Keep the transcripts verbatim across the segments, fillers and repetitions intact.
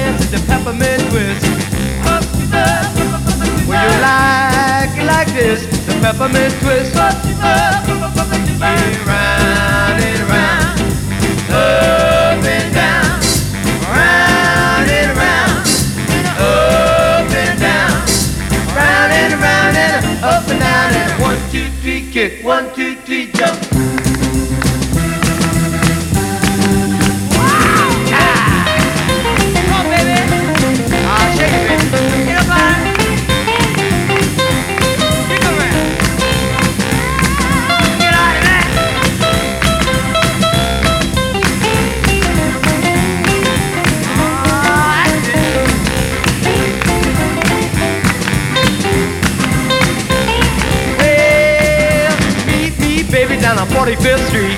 dance to the peppermint twist. Well, you like it like this, the peppermint twist. Yeah, round and round, up and down, round and round, up and down, round and round and up and down and one, two, three, kick, one, two, three, jump. Down on forty-fifth Street,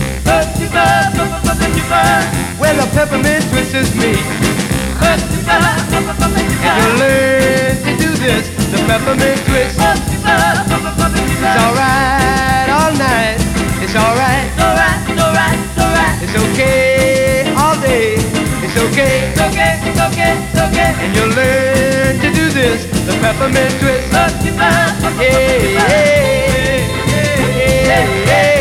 where the peppermint twist is me. And you learn to do this, the peppermint twist. It's alright all night, it's alright, it's okay all day, it's okay, it's okay, it's okay, it's okay. And you learn to do this, the peppermint twist. Yeah, yeah, yeah, yeah, yeah.